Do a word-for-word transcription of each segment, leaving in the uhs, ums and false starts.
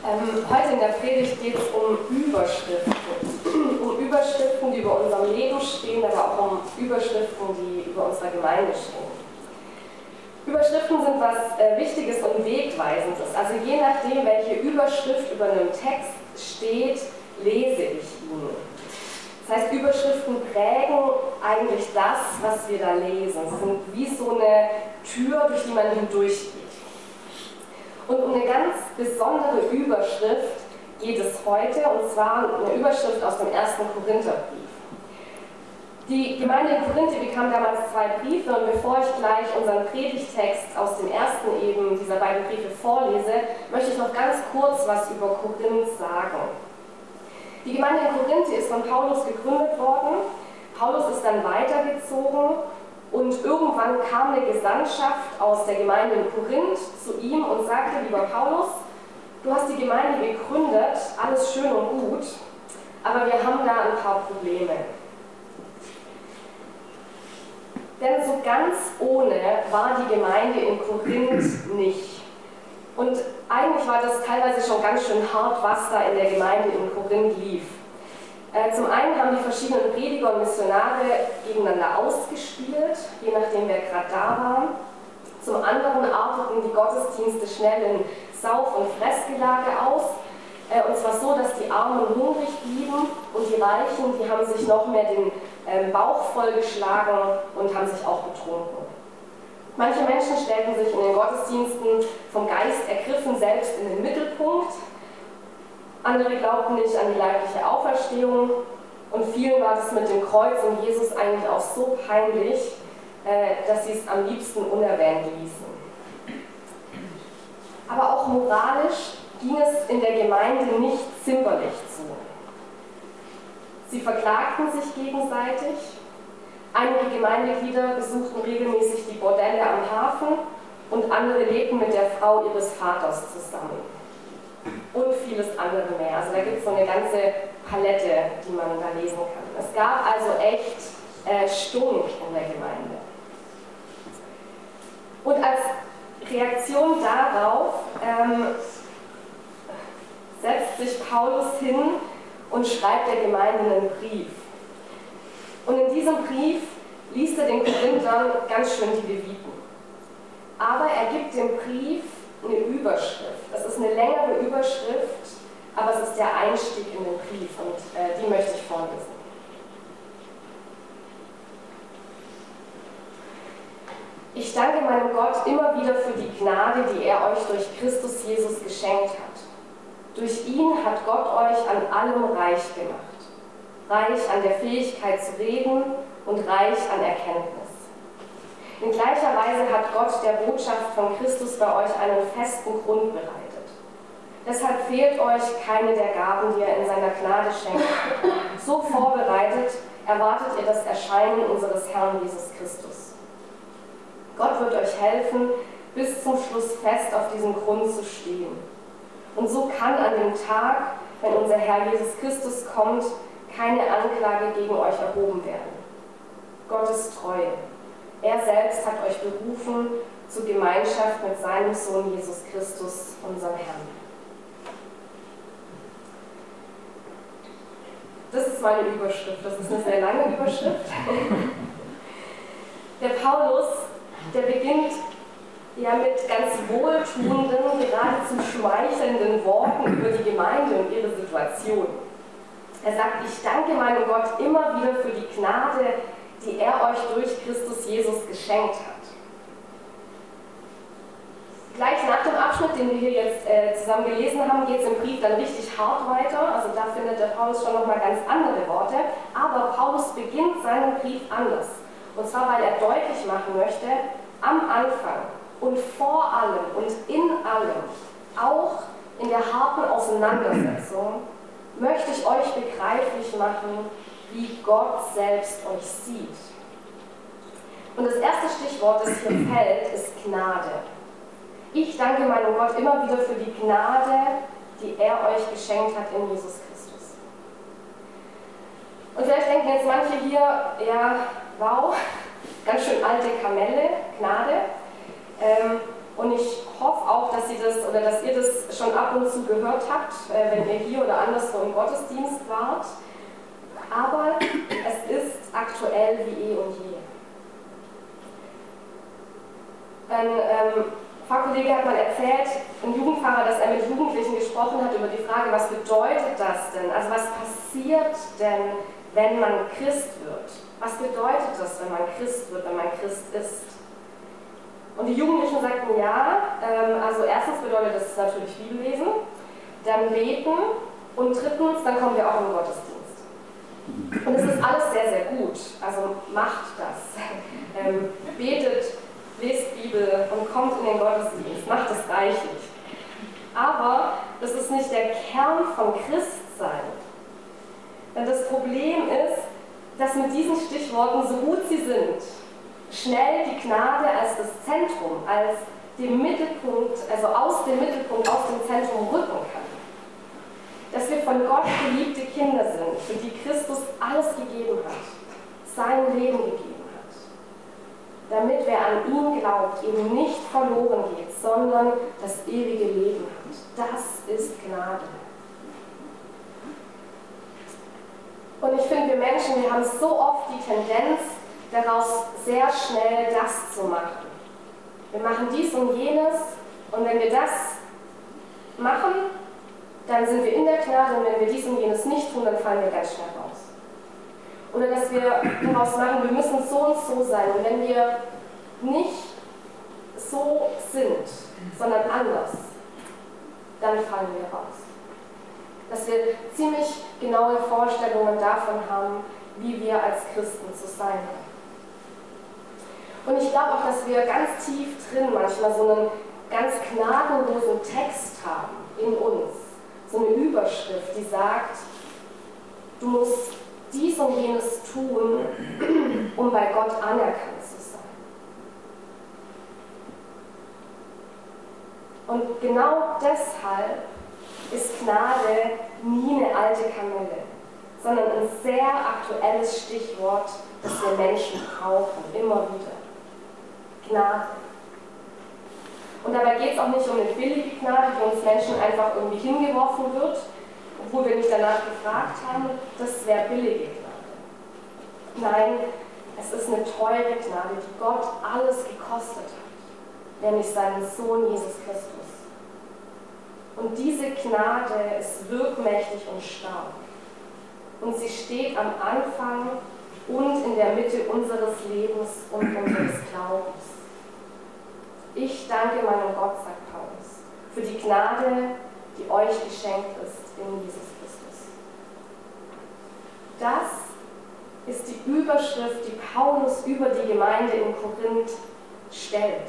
Ähm, heute in der Predigt geht es um Überschriften. Um Überschriften, die über unserem Leben stehen, aber auch um Überschriften, die über unserer Gemeinde stehen. Überschriften sind was äh, Wichtiges und Wegweisendes. Also je nachdem, welche Überschrift über einem Text steht, lese ich ihn. Das heißt, Überschriften prägen eigentlich das, was wir da lesen. Sie sind wie so eine Tür, durch die man hindurchgeht. Und um eine ganz besondere Überschrift geht es heute, und zwar eine Überschrift aus dem ersten Korintherbrief. Die Gemeinde in Korinth bekam damals zwei Briefe, und bevor ich gleich unseren Predigtext aus dem ersten eben dieser beiden Briefe vorlese, möchte ich noch ganz kurz was über Korinth sagen. Die Gemeinde in Korinth ist von Paulus gegründet worden. Paulus ist dann weitergezogen. Und irgendwann kam eine Gesandtschaft aus der Gemeinde in Korinth zu ihm und sagte: Lieber Paulus, du hast die Gemeinde gegründet, alles schön und gut, aber wir haben da ein paar Probleme. Denn so ganz ohne war die Gemeinde in Korinth nicht. Und eigentlich war das teilweise schon ganz schön hart, was da in der Gemeinde in Korinth lief. Zum einen haben die verschiedenen Prediger und Missionare gegeneinander ausgespielt, je nachdem wer gerade da war. Zum anderen arteten die Gottesdienste schnell in Sauf- und Fressgelage aus. Und zwar so, dass die Armen hungrig blieben und die Reichen, die haben sich noch mehr den Bauch vollgeschlagen und haben sich auch betrunken. Manche Menschen stellten sich in den Gottesdiensten vom Geist ergriffen selbst in den Mittelpunkt. Andere glaubten nicht an die leibliche Auferstehung, und vielen war das mit dem Kreuz und Jesus eigentlich auch so peinlich, dass sie es am liebsten unerwähnt ließen. Aber auch moralisch ging es in der Gemeinde nicht zimperlich zu. Sie verklagten sich gegenseitig. Einige Gemeindeglieder besuchten regelmäßig die Bordelle am Hafen und andere lebten mit der Frau ihres Vaters zusammen. Und vieles andere mehr. Also da gibt es so eine ganze Palette, die man da lesen kann. Es gab also echt äh, Stunk in der Gemeinde. Und als Reaktion darauf ähm, setzt sich Paulus hin und schreibt der Gemeinde einen Brief. Und in diesem Brief liest er den Korinthern ganz schön die Leviten. Aber er gibt dem Brief eine Überschrift. Das ist eine längere Überschrift, aber es ist der Einstieg in den Brief, und äh, die möchte ich vorlesen. Ich danke meinem Gott immer wieder für die Gnade, die er euch durch Christus Jesus geschenkt hat. Durch ihn hat Gott euch an allem reich gemacht. Reich an der Fähigkeit zu reden und reich an Erkenntnis. In gleicher Weise hat Gott der Botschaft von Christus bei euch einen festen Grund bereitet. Deshalb fehlt euch keine der Gaben, die er in seiner Gnade schenkt. So vorbereitet erwartet ihr das Erscheinen unseres Herrn Jesus Christus. Gott wird euch helfen, bis zum Schluss fest auf diesem Grund zu stehen. Und so kann an dem Tag, wenn unser Herr Jesus Christus kommt, keine Anklage gegen euch erhoben werden. Gott ist treu. Er selbst hat euch berufen zur Gemeinschaft mit seinem Sohn Jesus Christus, unserem Herrn. Das ist meine Überschrift. Das ist eine sehr lange Überschrift. Der Paulus, der beginnt ja mit ganz wohltuenden, geradezu schmeichelnden Worten über die Gemeinde und ihre Situation. Er sagt: Ich danke meinem Gott immer wieder für die Gnade, die er euch durch Christus Jesus geschenkt hat. Gleich nach dem Abschnitt, den wir hier jetzt äh, zusammen gelesen haben, geht es im Brief dann richtig hart weiter. Also da findet der Paulus schon nochmal ganz andere Worte. Aber Paulus beginnt seinen Brief anders. Und zwar, weil er deutlich machen möchte, am Anfang und vor allem und in allem, auch in der harten Auseinandersetzung, möchte ich euch begreiflich machen, wie Gott selbst euch sieht. Und das erste Stichwort, das hier fällt, ist Gnade. Ich danke meinem Gott immer wieder für die Gnade, die er euch geschenkt hat in Jesus Christus. Und vielleicht denken jetzt manche hier, ja, wow, ganz schön alte Kamelle, Gnade. Ähm, Und ich hoffe auch, dass, Sie das, oder dass ihr das schon ab und zu gehört habt, äh, wenn ihr hier oder anderswo im Gottesdienst wart. Aber es ist aktuell wie eh und je. Ein ähm, Pfarrkollege hat mal erzählt, ein Jugendpfarrer, dass er mit Jugendlichen gesprochen hat über die Frage, was bedeutet das denn? Also was passiert denn, wenn man Christ wird? Was bedeutet das, wenn man Christ wird, wenn man Christ ist? Und die Jugendlichen sagten, ja, ähm, also erstens bedeutet das natürlich Bibellesen, dann beten und drittens, dann kommen wir auch in den Gottesdienst. Und es ist alles sehr, sehr gut, also macht das. Ähm, betet, lest Bibel und kommt in den Gottesdienst, macht es reichlich. Aber das ist nicht der Kern von Christsein. Denn das Problem ist, dass mit diesen Stichworten, so gut sie sind, schnell die Gnade als das Zentrum, als den Mittelpunkt, also aus dem Mittelpunkt, aus dem Zentrum rücken kann. Dass wir von Gott geliebte Kinder sind, für die Christus alles gegeben hat, sein Leben gegeben hat. Damit wer an ihn glaubt, eben nicht verloren geht, sondern das ewige Leben hat. Das ist Gnade. Und ich finde, wir Menschen, wir haben so oft die Tendenz, daraus sehr schnell das zu machen. Wir machen dies und jenes und wenn wir das machen, dann sind wir in der Gnade und wenn wir dies und jenes nicht tun, dann fallen wir ganz schnell raus. Oder dass wir daraus machen, wir müssen so und so sein und wenn wir nicht so sind, sondern anders, dann fallen wir raus. Dass wir ziemlich genaue Vorstellungen davon haben, wie wir als Christen zu sein haben. Und ich glaube auch, dass wir ganz tief drin manchmal so einen ganz gnadenlosen Text haben in uns. So eine Überschrift, die sagt, du musst dies und jenes tun, um bei Gott anerkannt zu sein. Und genau deshalb ist Gnade nie eine alte Kamelle, sondern ein sehr aktuelles Stichwort, das wir Menschen brauchen, immer wieder. Gnade. Und dabei geht es auch nicht um eine billige Gnade, die uns Menschen einfach irgendwie hingeworfen wird, obwohl wir nicht danach gefragt haben, das wäre billige Gnade. Nein, es ist eine teure Gnade, die Gott alles gekostet hat, nämlich seinen Sohn Jesus Christus. Und diese Gnade ist wirkmächtig und stark. Und sie steht am Anfang und in der Mitte unseres Lebens und unseres Glaubens. Ich danke meinem Gott, sagt Paulus, für die Gnade, die euch geschenkt ist in Jesus Christus. Das ist die Überschrift, die Paulus über die Gemeinde in Korinth stellt.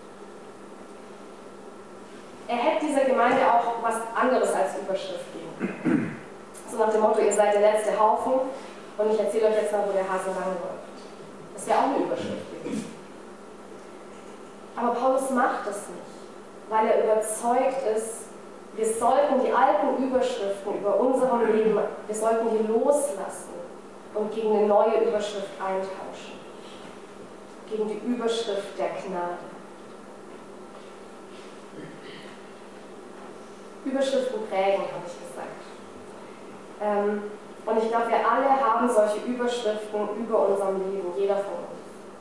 Er hätte dieser Gemeinde auch was anderes als Überschrift geben können. So nach dem Motto, ihr seid der letzte Haufen und ich erzähle euch jetzt mal, wo der Hase lang läuft. Das wäre auch eine Überschrift gewesen. Aber Paulus macht das nicht, weil er überzeugt ist, wir sollten die alten Überschriften über unserem Leben, wir sollten die loslassen und gegen eine neue Überschrift eintauschen. Gegen die Überschrift der Gnade. Überschriften prägen, habe ich gesagt. Ähm, und ich glaube, wir alle haben solche Überschriften über unserem Leben, jeder von uns.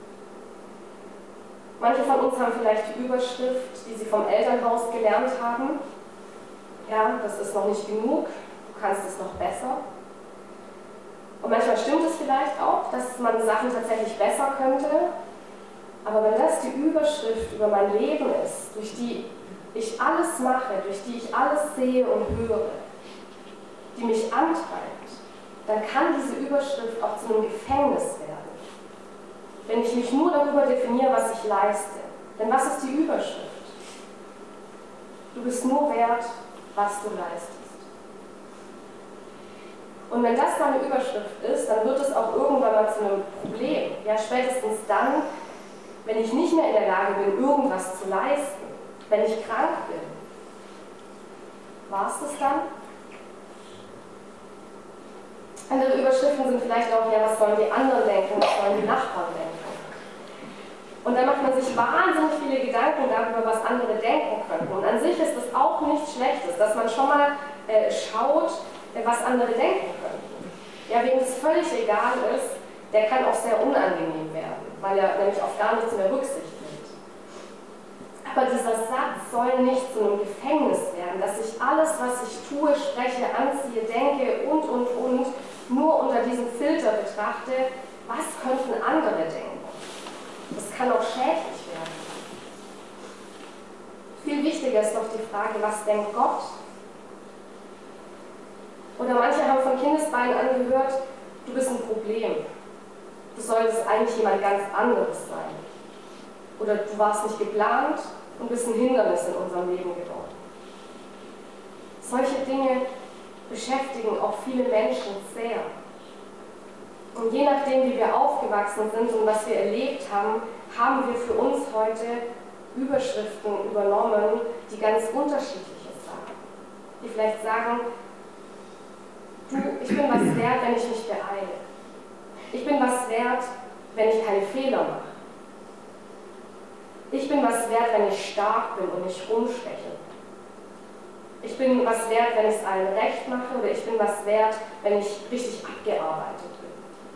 Manche von uns haben vielleicht die Überschrift, die sie vom Elternhaus gelernt haben. Ja, das ist noch nicht genug, du kannst es noch besser. Und manchmal stimmt es vielleicht auch, dass man Sachen tatsächlich besser könnte. Aber wenn das die Überschrift über mein Leben ist, durch die ich alles mache, durch die ich alles sehe und höre, die mich antreibt, dann kann diese Überschrift auch zu einem Gefängnis werden. Wenn ich mich nur darüber definiere, was ich leiste. Denn was ist die Überschrift? Du bist nur wert, was du leistest. Und wenn das meine Überschrift ist, dann wird es auch irgendwann mal zu einem Problem. Ja, spätestens dann, wenn ich nicht mehr in der Lage bin, irgendwas zu leisten, wenn ich krank bin. War es das dann? Andere Überschriften sind vielleicht auch, ja, was sollen die anderen denken, was sollen die Nachbarn denken? Und da macht man sich wahnsinnig viele Gedanken darüber, was andere denken könnten. Und an sich ist das auch nichts Schlechtes, dass man schon mal äh, schaut, äh, was andere denken könnten. Ja, wem es völlig egal ist, der kann auch sehr unangenehm werden, weil er nämlich auf gar nichts mehr Rücksicht nimmt. Aber dieser Satz soll nicht zu einem Gefängnis werden, dass ich alles, was ich tue, spreche, anziehe, denke und, und, und, nur unter diesem Filter betrachte, was könnten andere denken. Das kann auch schädlich werden. Viel wichtiger ist doch die Frage, was denkt Gott? Oder manche haben von Kindesbeinen an gehört, du bist ein Problem. Du solltest eigentlich jemand ganz anderes sein. Oder du warst nicht geplant und bist ein Hindernis in unserem Leben geworden. Solche Dinge beschäftigen auch viele Menschen sehr. Und je nachdem, wie wir aufgewachsen sind und was wir erlebt haben, haben wir für uns heute Überschriften übernommen, die ganz unterschiedliches sagen. Die vielleicht sagen, du, ich bin was wert, wenn ich mich beeile. Ich bin was wert, wenn ich keine Fehler mache. Ich bin was wert, wenn ich stark bin und nicht rumsteche. Ich bin was wert, wenn ich es allen recht mache, oder ich bin was wert, wenn ich richtig abgearbeitet bin.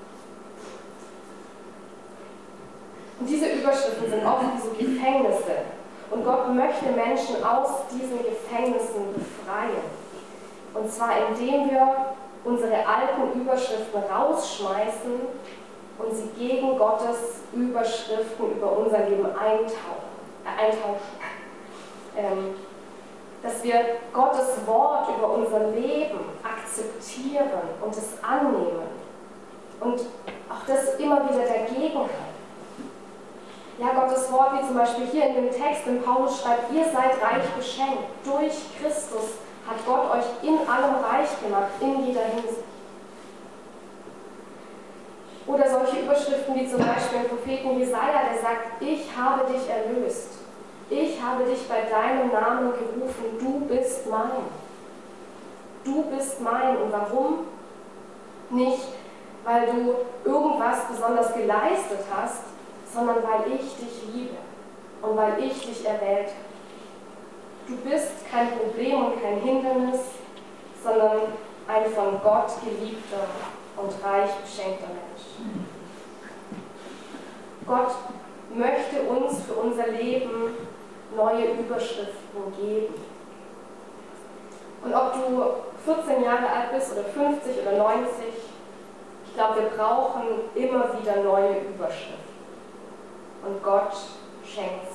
Und diese Überschriften sind oft wie so Gefängnisse. Und Gott möchte Menschen aus diesen Gefängnissen befreien. Und zwar indem wir unsere alten Überschriften rausschmeißen und sie gegen Gottes Überschriften über unser Leben eintauchen, äh, eintauschen. Ähm, dass wir Gottes Wort über unser Leben akzeptieren und es annehmen und auch das immer wieder dagegen halten. Ja, Gottes Wort, wie zum Beispiel hier in dem Text, in Paulus schreibt, ihr seid reich beschenkt. Durch Christus hat Gott euch in allem reich gemacht, in jeder Hinsicht. Oder solche Überschriften wie zum Beispiel im Propheten Jesaja, der sagt, ich habe dich erlöst. Ich habe dich bei deinem Namen gerufen, du bist mein. Du bist mein. Und warum? Nicht, weil du irgendwas besonders geleistet hast, sondern weil ich dich liebe und weil ich dich erwählt habe. Du bist kein Problem und kein Hindernis, sondern ein von Gott geliebter und reich beschenkter Mensch. Gott möchte uns für unser Leben neue Überschriften geben. Und ob du vierzehn Jahre alt bist oder fünfzig oder neunzig, ich glaube, wir brauchen immer wieder neue Überschriften. Und Gott schenkt